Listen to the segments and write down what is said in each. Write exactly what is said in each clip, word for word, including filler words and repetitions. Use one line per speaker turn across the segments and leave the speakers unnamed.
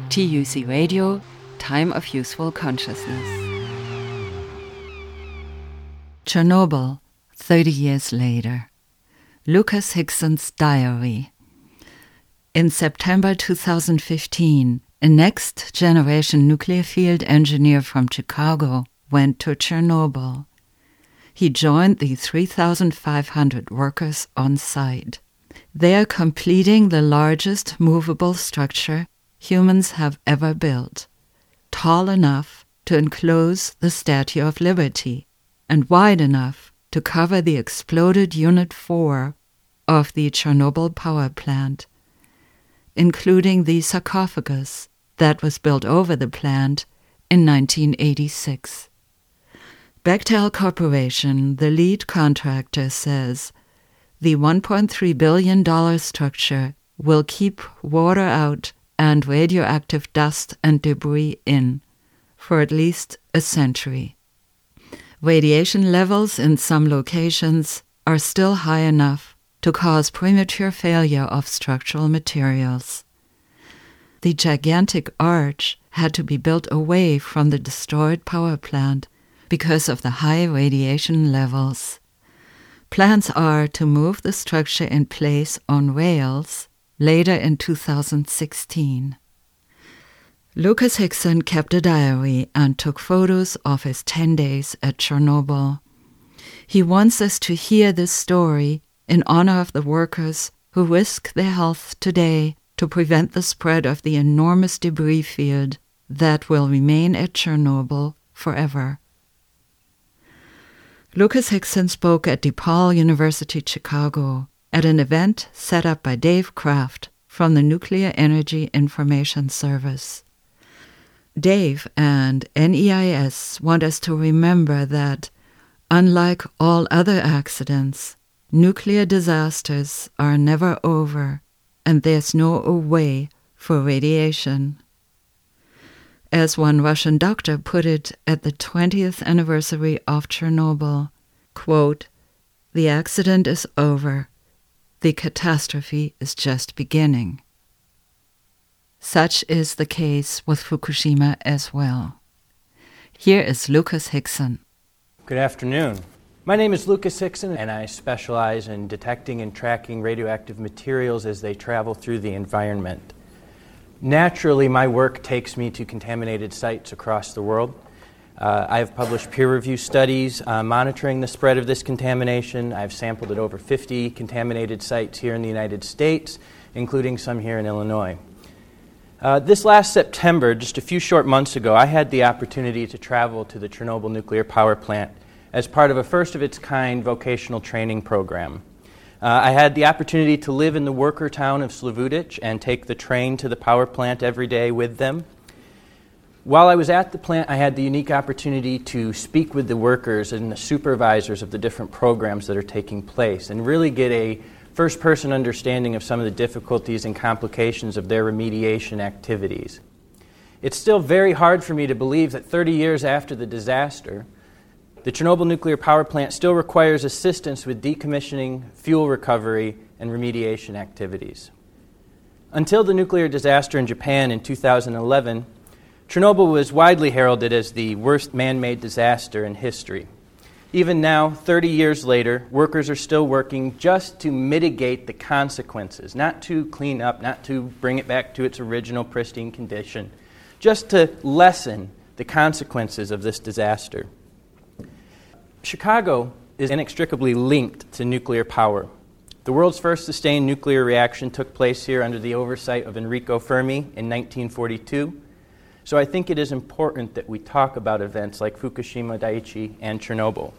T U C Radio, Time of Useful Consciousness. Chernobyl, thirty years later. Lucas Hickson's diary. In September two thousand fifteen, a next-generation nuclear field engineer from Chicago went to Chernobyl. He joined the three thousand five hundred workers on site. They are completing the largest movable structure humans have ever built, tall enough to enclose the Statue of Liberty and wide enough to cover the exploded Unit four of the Chernobyl power plant, including the sarcophagus that was built over the plant in nineteen eighty-six. Bechtel Corporation, the lead contractor, says the one point three billion dollars structure will keep water out and radioactive dust and debris in for at least a century. Radiation levels in some locations are still high enough to cause premature failure of structural materials. The gigantic arch had to be built away from the destroyed power plant because of the high radiation levels. Plans are to move the structure in place on rails later in two thousand sixteen. Lucas Hickson kept a diary and took photos of his ten days at Chernobyl. He wants us to hear this story in honor of the workers who risk their health today to prevent the spread of the enormous debris field that will remain at Chernobyl forever. Lucas Hickson spoke at DePaul University, Chicago, at an event set up by Dave Kraft from the Nuclear Energy Information Service. Dave and N E I S want us to remember that, unlike all other accidents, nuclear disasters are never over, and there's no away for radiation. As one Russian doctor put it at the twentieth anniversary of Chernobyl, quote, "The accident is over. The catastrophe is just beginning." Such is the case with Fukushima as well. Here is Lucas Hickson.
Good afternoon. My name is Lucas Hickson, and I specialize in detecting and tracking radioactive materials as they travel through the environment. Naturally, my work takes me to contaminated sites across the world. Uh, I have published peer-reviewed studies uh, monitoring the spread of this contamination. I've sampled at over fifty contaminated sites here in the United States, including some here in Illinois. Uh, this last September, just a few short months ago, I had the opportunity to travel to the Chernobyl nuclear power plant as part of a first-of-its-kind vocational training program. Uh, I had the opportunity to live in the worker town of Slavutich and take the train to the power plant every day with them. While I was at the plant, I had the unique opportunity to speak with the workers and the supervisors of the different programs that are taking place and really get a first-person understanding of some of the difficulties and complications of their remediation activities. It's still very hard for me to believe that thirty years after the disaster, the Chernobyl nuclear power plant still requires assistance with decommissioning, fuel recovery, and remediation activities. Until the nuclear disaster in Japan in two thousand eleven, Chernobyl was widely heralded as the worst man-made disaster in history. Even now, thirty years later, workers are still working just to mitigate the consequences, not to clean up, not to bring it back to its original pristine condition, just to lessen the consequences of this disaster. Chicago is inextricably linked to nuclear power. The world's first sustained nuclear reaction took place here under the oversight of Enrico Fermi in nineteen forty-two. So I think it is important that we talk about events like Fukushima Daiichi and Chernobyl.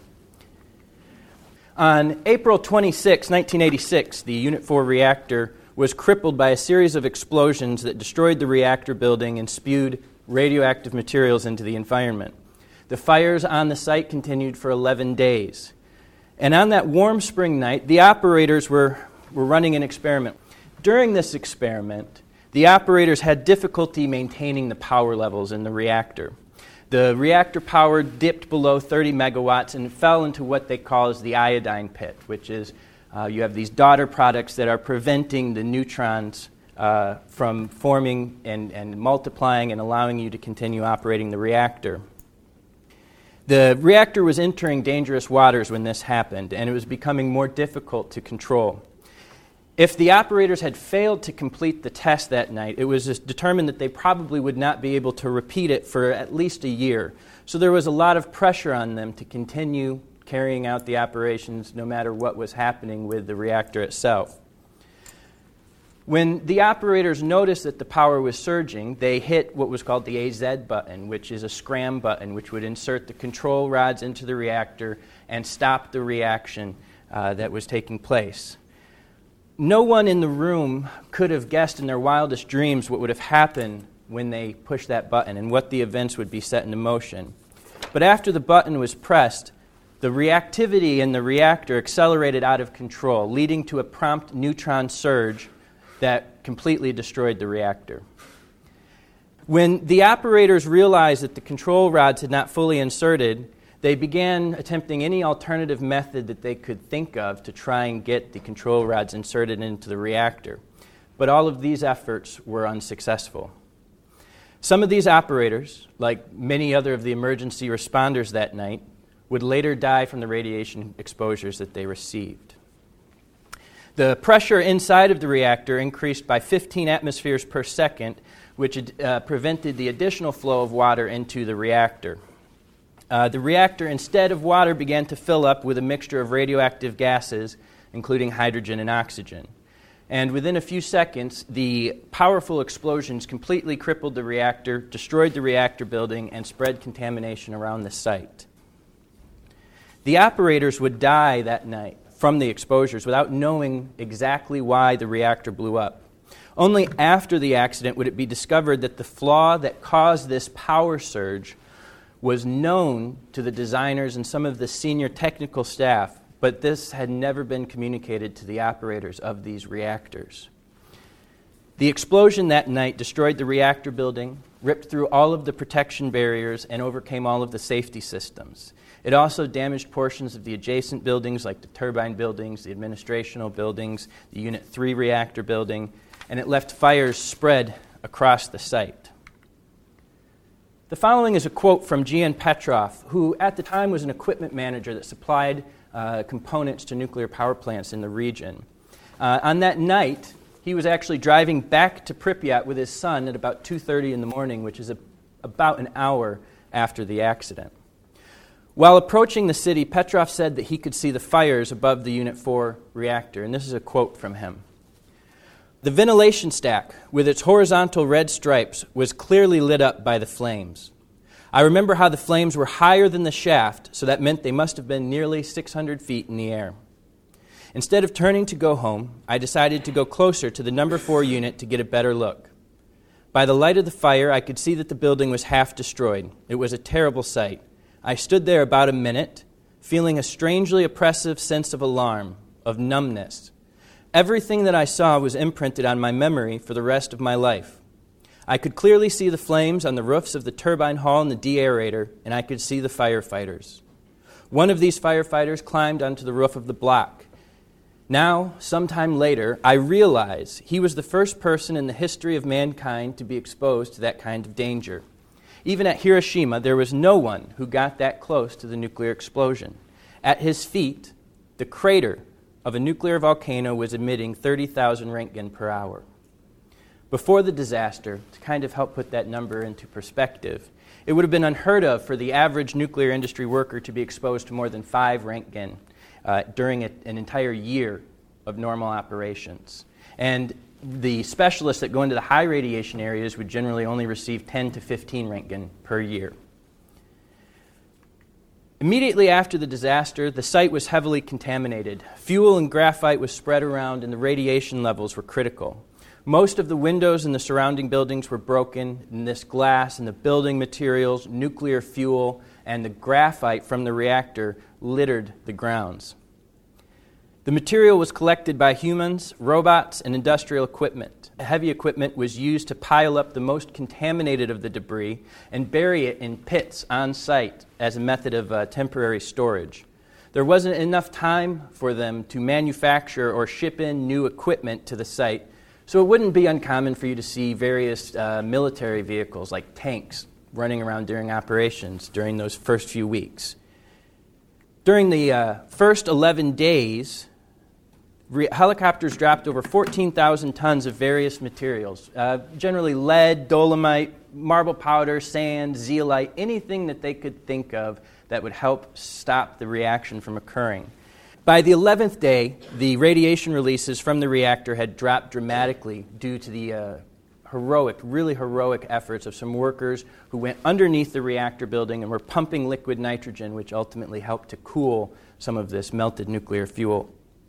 On April twenty-sixth, nineteen eighty-six, the Unit four reactor was crippled by a series of explosions that destroyed the reactor building and spewed radioactive materials into the environment. The fires on the site continued for eleven days. And on that warm spring night, the operators were, were running an experiment. During this experiment, the operators had difficulty maintaining the power levels in the reactor. The reactor power dipped below thirty megawatts and fell into what they call as the iodine pit, which is uh, you have these daughter products that are preventing the neutrons uh, uh, from forming and, and multiplying and allowing you to continue operating the reactor. The reactor was entering dangerous waters when this happened, and it was becoming more difficult to control. If the operators had failed to complete the test that night, it was determined that they probably would not be able to repeat it for at least a year. So there was a lot of pressure on them to continue carrying out the operations no matter what was happening with the reactor itself. When the operators noticed that the power was surging, they hit what was called the A Z button, which is a scram button, which would insert the control rods into the reactor and stop the reaction uh, that was taking place. No one in the room could have guessed in their wildest dreams what would have happened when they pushed that button and what the events would be set into motion. But after the button was pressed, the reactivity in the reactor accelerated out of control, leading to a prompt neutron surge that completely destroyed the reactor. When the operators realized that the control rods had not fully inserted, they began attempting any alternative method that they could think of to try and get the control rods inserted into the reactor. But all of these efforts were unsuccessful. Some of these operators, like many other of the emergency responders that night, would later die from the radiation exposures that they received. The pressure inside of the reactor increased by fifteen atmospheres per second, which uh, prevented the additional flow of water into the reactor. Uh, the reactor, instead of water, began to fill up with a mixture of radioactive gases, including hydrogen and oxygen. And within a few seconds, the powerful explosions completely crippled the reactor, destroyed the reactor building, and spread contamination around the site. The operators would die that night from the exposures without knowing exactly why the reactor blew up. Only after the accident would it be discovered that the flaw that caused this power surge was known to the designers and some of the senior technical staff, but this had never been communicated to the operators of these reactors. The explosion that night destroyed the reactor building, ripped through all of the protection barriers, and overcame all of the safety systems. It also damaged portions of the adjacent buildings like the turbine buildings, the administrational buildings, the Unit three reactor building, and it left fires spread across the site. The following is a quote from G N Petrov, who at the time was an equipment manager that supplied uh, components to nuclear power plants in the region. Uh, on that night, he was actually driving back to Pripyat with his son at about two thirty in the morning, which is a, about an hour after the accident. While approaching the city, Petrov said that he could see the fires above the Unit four reactor, and this is a quote from him. The ventilation stack, with its horizontal red stripes, was clearly lit up by the flames. I remember how the flames were higher than the shaft, so that meant they must have been nearly six hundred feet in the air. Instead of turning to go home, I decided to go closer to the number four unit to get a better look. By the light of the fire, I could see that the building was half destroyed. It was a terrible sight. I stood there about a minute, feeling a strangely oppressive sense of alarm, of numbness. Everything that I saw was imprinted on my memory for the rest of my life. I could clearly see the flames on the roofs of the turbine hall and the deaerator, and I could see the firefighters. One of these firefighters climbed onto the roof of the block. Now, sometime later, I realize he was the first person in the history of mankind to be exposed to that kind of danger. Even at Hiroshima, there was no one who got that close to the nuclear explosion. At his feet, the crater of a nuclear volcano was emitting thirty thousand Roentgen per hour. Before the disaster, to kind of help put that number into perspective, it would have been unheard of for the average nuclear industry worker to be exposed to more than five Roentgen uh, during a, an entire year of normal operations. And the specialists that go into the high radiation areas would generally only receive ten to fifteen Roentgen per year. Immediately after the disaster, the site was heavily contaminated. Fuel and graphite was spread around, and the radiation levels were critical. Most of the windows in the surrounding buildings were broken, and this glass and the building materials, nuclear fuel, and the graphite from the reactor littered the grounds. The material was collected by humans, robots, and industrial equipment. Heavy equipment was used to pile up the most contaminated of the debris and bury it in pits on site as a method of uh, temporary storage. There wasn't enough time for them to manufacture or ship in new equipment to the site, So it wouldn't be uncommon for you to see various uh, military vehicles like tanks running around during operations during those first few weeks. During the uh, first eleven days, re- helicopters dropped over fourteen thousand tons of various materials, uh, generally lead, dolomite, marble powder, sand, zeolite, anything that they could think of that would help stop the reaction from occurring. By the eleventh day, the radiation releases from the reactor had dropped dramatically due to the uh, heroic, really heroic efforts of some workers who went underneath the reactor building and were pumping liquid nitrogen, which ultimately helped to cool some of this melted nuclear fuel.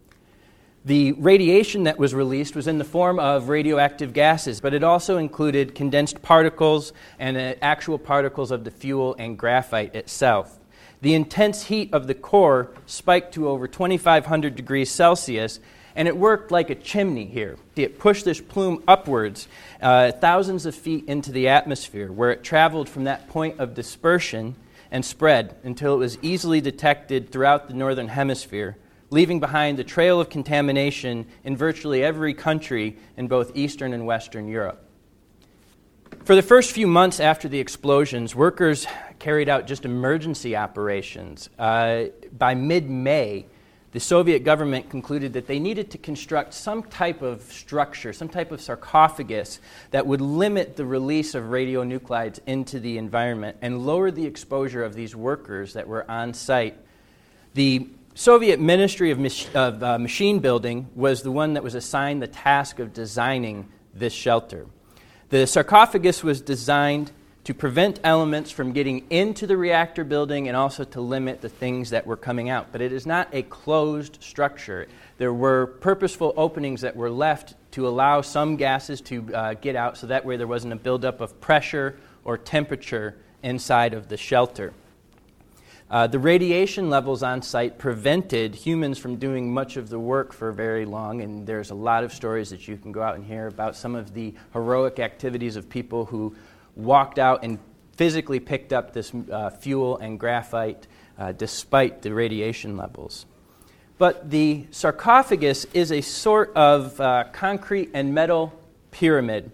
The radiation that was released was in the form of radioactive gases, but it also included condensed particles and uh, actual particles of the fuel and graphite itself. The intense heat of the core spiked to over twenty-five hundred degrees Celsius, and it worked like a chimney here. It pushed this plume upwards uh, thousands of feet into the atmosphere, where it traveled from that point of dispersion and spread until it was easily detected throughout the northern hemisphere, leaving behind a trail of contamination in virtually every country in both Eastern and Western Europe. For the first few months after the explosions, workers carried out just emergency operations. Uh, by mid-May, the Soviet government concluded that they needed to construct some type of structure, some type of sarcophagus that would limit the release of radionuclides into the environment and lower the exposure of these workers that were on site. The Soviet Ministry of, Mach- of uh, Machine Building was the one that was assigned the task of designing this shelter. The sarcophagus was designed to prevent elements from getting into the reactor building and also to limit the things that were coming out. But it is not a closed structure. There were purposeful openings that were left to allow some gases to uh, get out, so that way there wasn't a buildup of pressure or temperature inside of the shelter. Uh, the radiation levels on site prevented humans from doing much of the work for very long, and there's a lot of stories that you can go out and hear about some of the heroic activities of people who walked out and physically picked up this uh, fuel and graphite uh, despite the radiation levels. But the sarcophagus is a sort of uh, concrete and metal pyramid.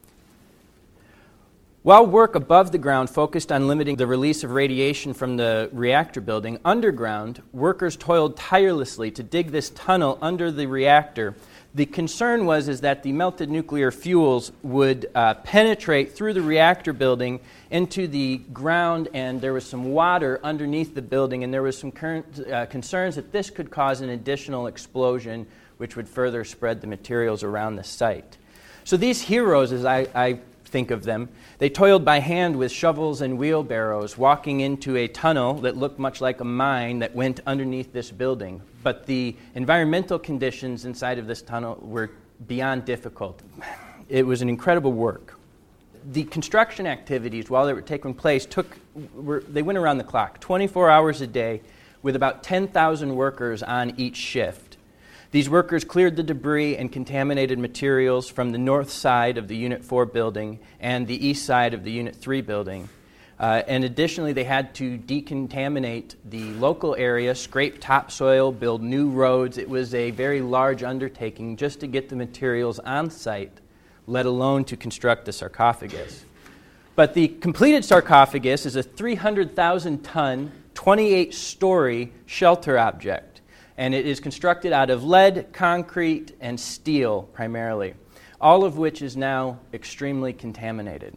While work above the ground focused on limiting the release of radiation from the reactor building, underground, workers toiled tirelessly to dig this tunnel under the reactor. The concern was is that the melted nuclear fuels would uh, penetrate through the reactor building into the ground, and there was some water underneath the building, and there was some current, uh, concerns that this could cause an additional explosion, which would further spread the materials around the site. So these heroes, as I, I think of them, they toiled by hand with shovels and wheelbarrows, walking into a tunnel that looked much like a mine that went underneath this building. But the environmental conditions inside of this tunnel were beyond difficult. It was an incredible work. The construction activities, while they were taking place, took were, they went around the clock, twenty-four hours a day, with about ten thousand workers on each shift. These workers cleared the debris and contaminated materials from the north side of the Unit four building and the east side of the Unit three building. Uh, and additionally, they had to decontaminate the local area, scrape topsoil, build new roads. It was a very large undertaking just to get the materials on site, let alone to construct the sarcophagus. But the completed sarcophagus is a three hundred thousand ton, twenty-eight story shelter object. And it is constructed out of lead, concrete, and steel primarily, all of which is now extremely contaminated.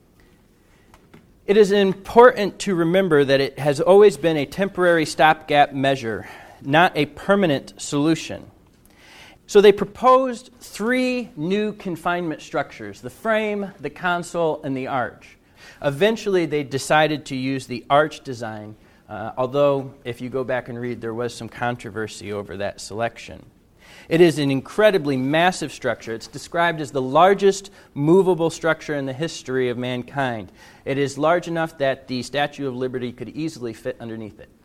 It is important to remember that it has always been a temporary stopgap measure, not a permanent solution. So they proposed three new confinement structures: the frame, the console, and the arch. Eventually, they decided to use the arch design, Uh, although, if you go back and read, there was some controversy over that selection. It is an incredibly massive structure. It's described as the largest movable structure in the history of mankind. It is large enough that the Statue of Liberty could easily fit underneath it.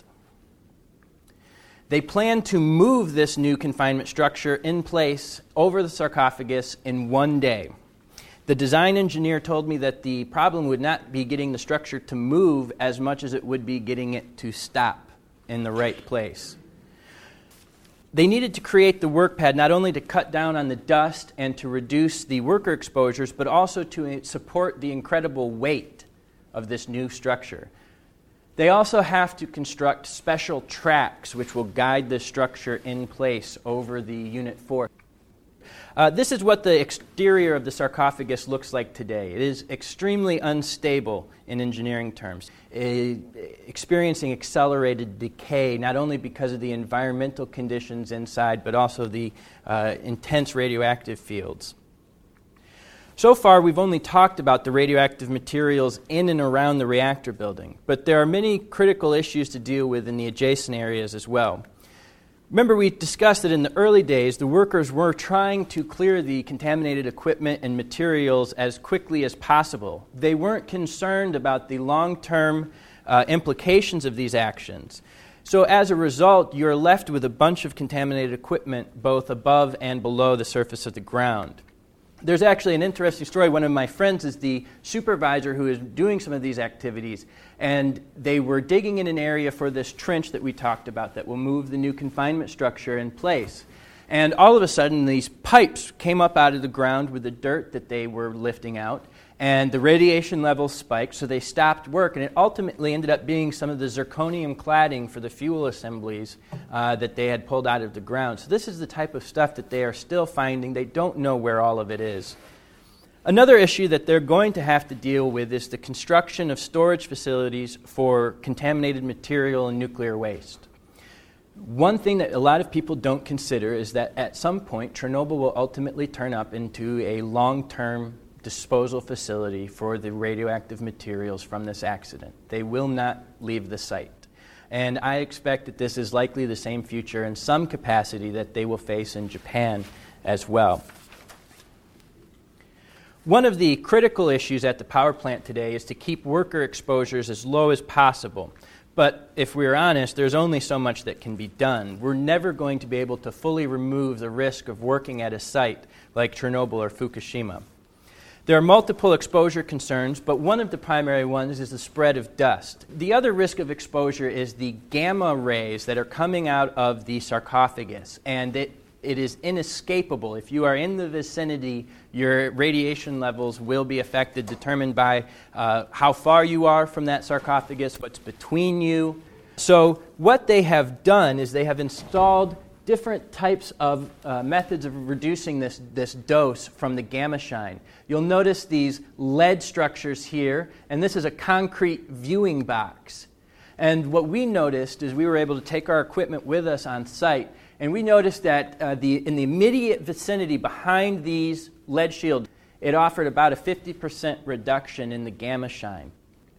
They plan to move this new confinement structure in place over the sarcophagus in one day. The design engineer told me that the problem would not be getting the structure to move as much as it would be getting it to stop in the right place. They needed to create the work pad not only to cut down on the dust and to reduce the worker exposures, but also to support the incredible weight of this new structure. They also have to construct special tracks which will guide this structure in place over the Unit four. Uh, this is what the exterior of the sarcophagus looks like today. It is extremely unstable in engineering terms, uh, experiencing accelerated decay, not only because of the environmental conditions inside, but also the uh, intense radioactive fields. So far, we've only talked about the radioactive materials in and around the reactor building, but there are many critical issues to deal with in the adjacent areas as well. Remember, we discussed that in the early days, the workers were trying to clear the contaminated equipment and materials as quickly as possible. They weren't concerned about the long-term uh, implications of these actions. So as a result, you're left with a bunch of contaminated equipment both above and below the surface of the ground. There's actually an interesting story. One of my friends is the supervisor who is doing some of these activities, and they were digging in an area for this trench that we talked about that will move the new confinement structure in place. And all of a sudden, these pipes came up out of the ground with the dirt that they were lifting out, and the radiation levels spiked, so they stopped work, and it ultimately ended up being some of the zirconium cladding for the fuel assemblies uh, that they had pulled out of the ground. So this is the type of stuff that they are still finding. They don't know where all of it is. Another issue that they're going to have to deal with is the construction of storage facilities for contaminated material and nuclear waste. One thing that a lot of people don't consider is that at some point, Chernobyl will ultimately turn up into a long-term disposal facility for the radioactive materials from this accident. They will not leave the site. And I expect that this is likely the same future in some capacity that they will face in Japan as well. One of the critical issues at the power plant today is to keep worker exposures as low as possible. But if we're honest, there's only so much that can be done. We're never going to be able to fully remove the risk of working at a site like Chernobyl or Fukushima. There are multiple exposure concerns, but one of the primary ones is the spread of dust. The other risk of exposure is the gamma rays that are coming out of the sarcophagus, and it, it is inescapable. If you are in the vicinity, your radiation levels will be affected, determined by uh, how far you are from that sarcophagus, what's between you. So what they have done is they have installed different types of uh, methods of reducing this, this dose from the gamma shine. You'll notice these lead structures here, and this is a concrete viewing box. And what we noticed is we were able to take our equipment with us on site, and we noticed that uh, the, in the immediate vicinity behind these lead shields, it offered about a fifty percent reduction in the gamma shine.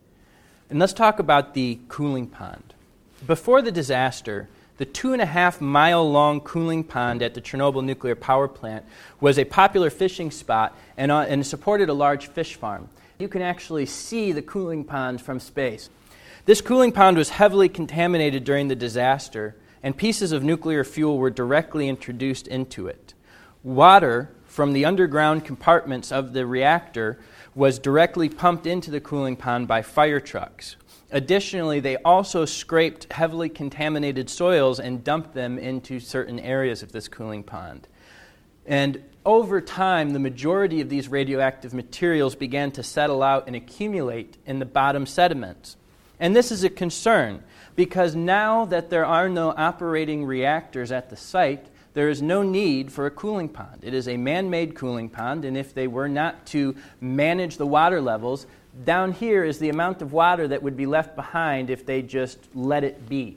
And let's talk about the cooling pond. Before the disaster, the two and a half mile long cooling pond at the Chernobyl nuclear power plant was a popular fishing spot and, uh, and supported a large fish farm. You can actually see the cooling pond from space. This cooling pond was heavily contaminated during the disaster, and pieces of nuclear fuel were directly introduced into it. Water from the underground compartments of the reactor was directly pumped into the cooling pond by fire trucks. Additionally, they also scraped heavily contaminated soils and dumped them into certain areas of this cooling pond. And over time, the majority of these radioactive materials began to settle out and accumulate in the bottom sediments. And this is a concern, because now that there are no operating reactors at the site, there is no need for a cooling pond. It is a man-made cooling pond, and if they were not to manage the water levels, down here is the amount of water that would be left behind if they just let it be.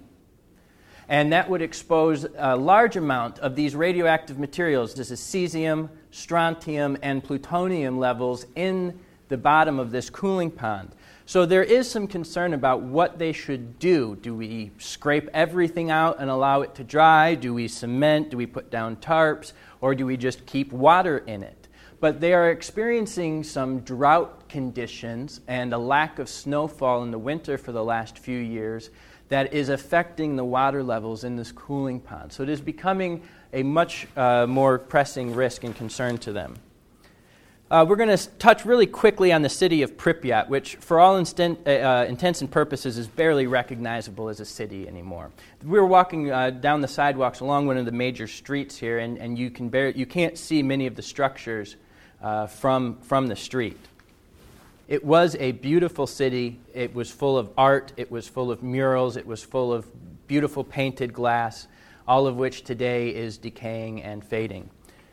And that would expose a large amount of these radioactive materials. This is cesium, strontium, and plutonium levels in the bottom of this cooling pond. So there is some concern about what they should do. Do we scrape everything out and allow it to dry? Do we cement? Do we put down tarps? Or do we just keep water in it? But they are experiencing some drought conditions and a lack of snowfall in the winter for the last few years that is affecting the water levels in this cooling pond. So it is becoming a much uh, more pressing risk and concern to them. Uh, we're going to touch really quickly on the city of Pripyat, which for all instant, uh, intents and purposes is barely recognizable as a city anymore. We were walking uh, down the sidewalks along one of the major streets here, and, and you, can bear, you can't see many of the structures uh, from, from the street. It was a beautiful city. It was full of art. It was full of murals. It was full of beautiful painted glass, all of which today is decaying and fading.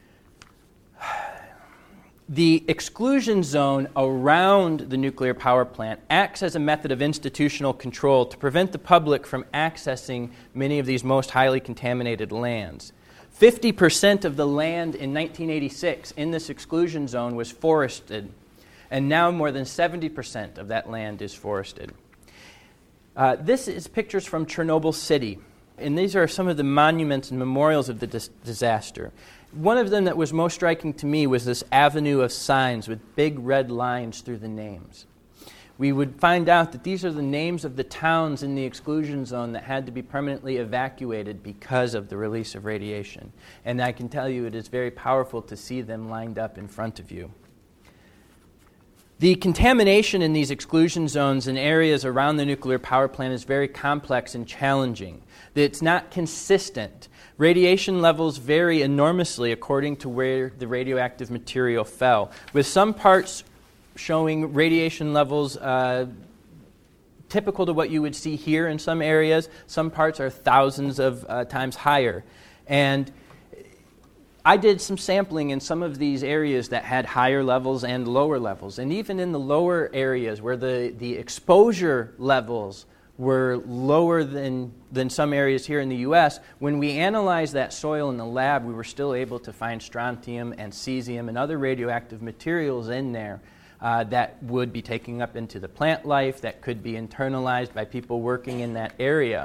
The exclusion zone around the nuclear power plant acts as a method of institutional control to prevent the public from accessing many of these most highly contaminated lands. fifty percent of the land in nineteen eighty-six in this exclusion zone was forested, and now more than seventy percent of that land is forested. Uh, this is pictures from Chernobyl City, and these are some of the monuments and memorials of the dis- disaster. One of them that was most striking to me was this avenue of signs with big red lines through the names. We would find out that these are the names of the towns in the exclusion zone that had to be permanently evacuated because of the release of radiation. And I can tell you it is very powerful to see them lined up in front of you. The contamination in these exclusion zones and areas around the nuclear power plant is very complex and challenging. It's not consistent. Radiation levels vary enormously according to where the radioactive material fell, with some parts showing radiation levels uh, typical to what you would see here in some areas. Some parts are thousands of uh, times higher. And I did some sampling in some of these areas that had higher levels and lower levels. And even in the lower areas where the, the exposure levels were lower than, than some areas here in the U S, when we analyzed that soil in the lab, we were still able to find strontium and cesium and other radioactive materials in there uh, that would be taken up into the plant life, that could be internalized by people working in that area.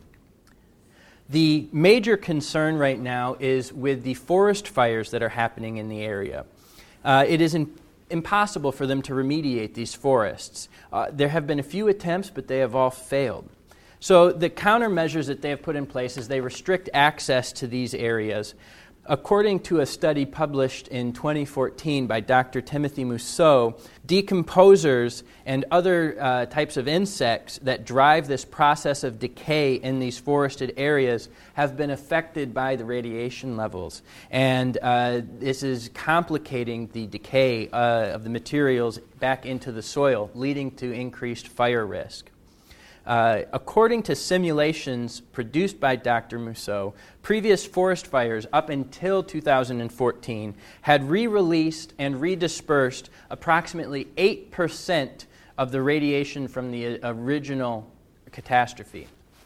The major concern right now is with the forest fires that are happening in the area. Uh, it is in, impossible for them to remediate these forests. Uh, there have been a few attempts, but they have all failed. So the countermeasures that they have put in place is they restrict access to these areas. According to a study published in twenty fourteen by Doctor Timothy Mousseau, decomposers and other uh, types of insects that drive this process of decay in these forested areas have been affected by the radiation levels. And uh, this is complicating the decay uh, of the materials back into the soil, leading to increased fire risk. Uh, according to simulations produced by Doctor Mousseau, previous forest fires up until two thousand fourteen had re-released and redispersed approximately eight percent of the radiation from the original catastrophe.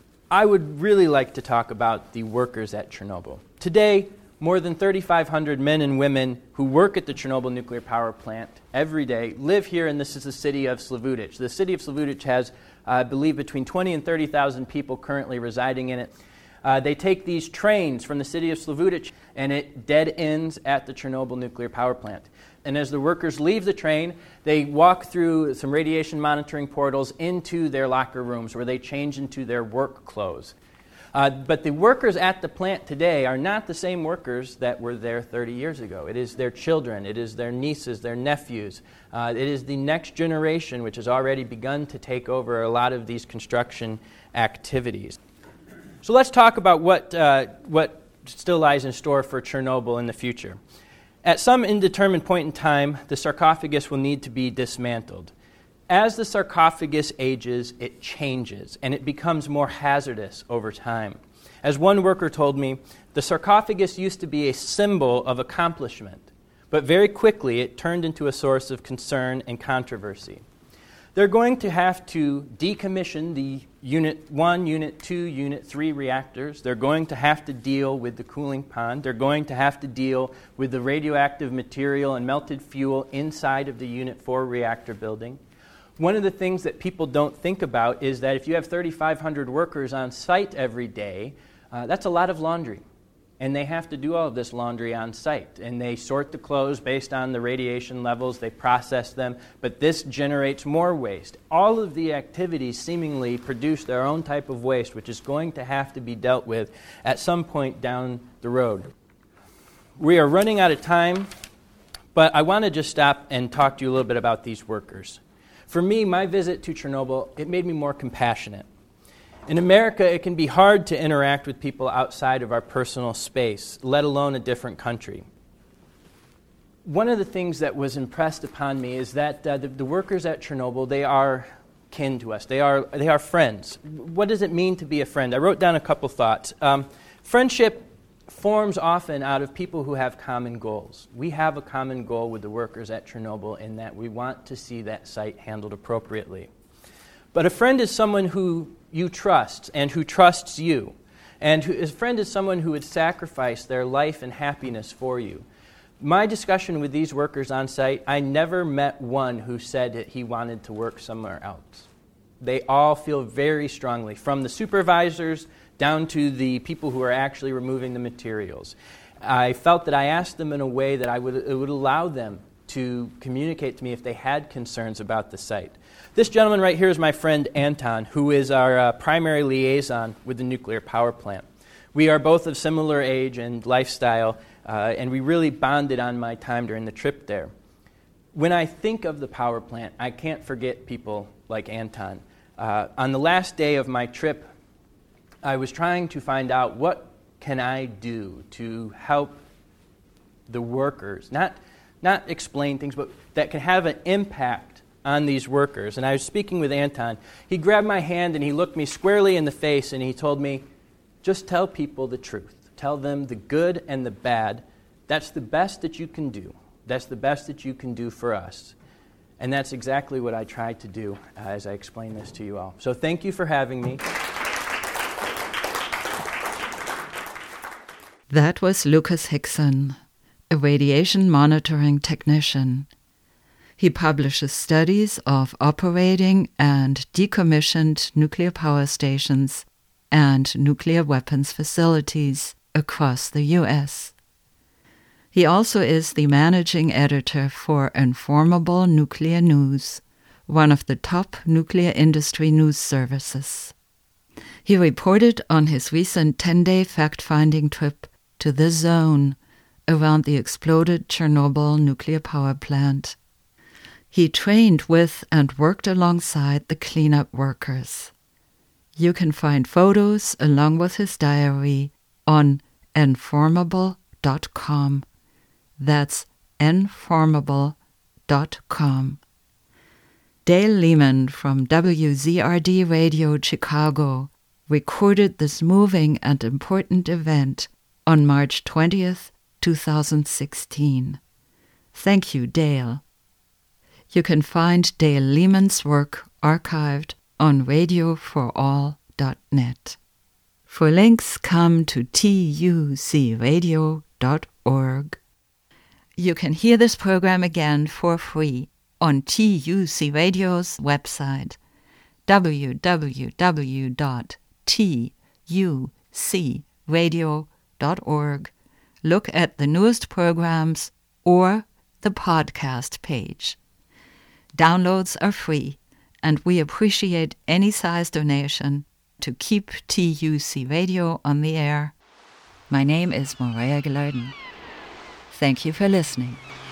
I would really like to talk about the workers at Chernobyl. Today, more than thirty-five hundred men and women who work at the Chernobyl nuclear power plant every day live here, and this is the city of Slavudic. The city of Slavudic has, uh, I believe, between twenty and thirty thousand people currently residing in it. Uh, they take these trains from the city of Slavudic, and it dead ends at the Chernobyl nuclear power plant. And as the workers leave the train, they walk through some radiation monitoring portals into their locker rooms where they change into their work clothes. Uh, but the workers at the plant today are not the same workers that were there thirty years ago. It is their children, it is their nieces, their nephews. Uh, it is the next generation which has already begun to take over a lot of these construction activities. So let's talk about what, uh, what still lies in store for Chernobyl in the future. At some indeterminate point in time, the sarcophagus will need to be dismantled. As the sarcophagus ages, it changes, and it becomes more hazardous over time. As one worker told me, the sarcophagus used to be a symbol of accomplishment, but very quickly it turned into a source of concern and controversy. They're going to have to decommission the Unit one, Unit two, Unit three reactors. They're going to have to deal with the cooling pond. They're going to have to deal with the radioactive material and melted fuel inside of the Unit four reactor building. One of the things that people don't think about is that if you have thirty-five hundred workers on site every day, uh, that's a lot of laundry. And they have to do all of this laundry on site. And they sort the clothes based on the radiation levels, they process them, but this generates more waste. All of the activities seemingly produce their own type of waste, which is going to have to be dealt with at some point down the road. We are running out of time, But I want to just stop and talk to you a little bit about these workers. For me, my visit to Chernobyl, it made me more compassionate. In America, it can be hard to interact with people outside of our personal space, let alone a different country. One of the things that was impressed upon me is that uh, the, the workers at Chernobyl, they are kin to us. They are they are friends. What does it mean to be a friend? I wrote down a couple thoughts. Um, friendship forms often out of people who have common goals. We have a common goal with the workers at Chernobyl in that we want to see that site handled appropriately. But a friend is someone who you trust and who trusts you. And who, a friend is someone who would sacrifice their life and happiness for you. My discussion with these workers on site, I never met one who said that he wanted to work somewhere else. They all feel very strongly, from the supervisors down to the people who are actually removing the materials. I felt that I asked them in a way that I would, it would allow them to communicate to me if they had concerns about the site. This gentleman right here is my friend Anton, who is our uh, primary liaison with the nuclear power plant. We are both of similar age and lifestyle, uh, and we really bonded on my time during the trip there. When I think of the power plant, I can't forget people like Anton. Uh, on the last day of my trip, I was trying to find out what can I do to help the workers, not, not explain things, but that can have an impact on these workers. And I was speaking with Anton. He grabbed my hand and he looked me squarely in the face and he told me, just tell people the truth. Tell them the good and the bad. That's the best that you can do. That's the best that you can do for us. And that's exactly what I tried to do uh, as I explain this to you all. So thank you for having me.
That was Lucas Hickson, a radiation monitoring technician. He publishes studies of operating and decommissioned nuclear power stations and nuclear weapons facilities across the U S. He also is the managing editor for Informable Nuclear News, one of the top nuclear industry news services. He reported on his recent ten-day fact-finding trip to the zone around the exploded Chernobyl nuclear power plant. He trained with and worked alongside the cleanup workers. You can find photos along with his diary on informable dot com. That's informable dot com. Dale Lehman from W Z R D Radio Chicago recorded this moving and important event on March twentieth, two thousand sixteen. Thank you, Dale. You can find Dale Lehman's work archived on radio for all dot net. For links, come to T U C radio dot org. You can hear this program again for free on T U C Radio's website, w w w dot t u c radio dot org. Look at the newest programs or the podcast page. Downloads are free, and we appreciate any size donation to keep T U C Radio on the air. My name is Maria Gelarden. Thank you for listening.